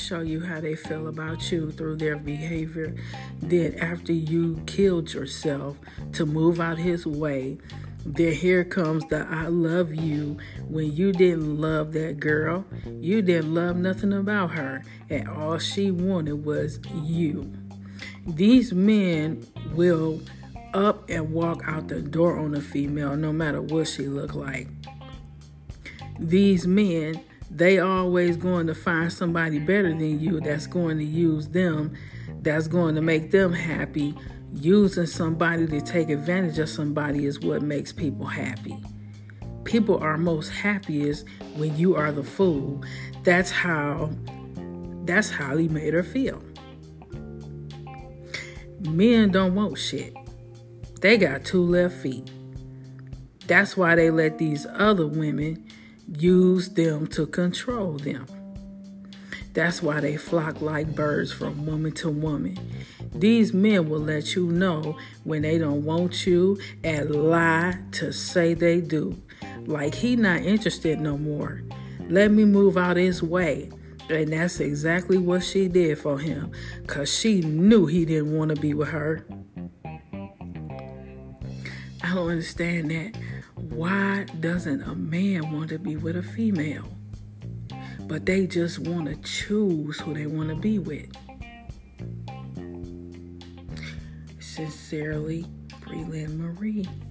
show you how they feel about you through their behavior. Then after you killed yourself to move out his way, then here comes the I love you when you didn't love that girl. You didn't love nothing about her, and all she wanted was you. These men will up and walk out the door on a female no matter what she look like. These men, they always going to find somebody better than you that's going to use them, that's going to make them happy. Using somebody to take advantage of somebody is what makes people happy. People are most happiest when you are the fool. That's how he made her feel. Men don't want shit. They got 2 left feet. That's why they let these other women use them to control them. That's why they flock like birds from woman to woman. These men will let you know when they don't want you and lie to say they do. Like he not interested no more. Let me move out his way. And that's exactly what she did for him, because she knew he didn't want to be with her. I don't understand that. Why doesn't a man want to be with a female? But they just want to choose who they want to be with. Sincerely, Breland Marie.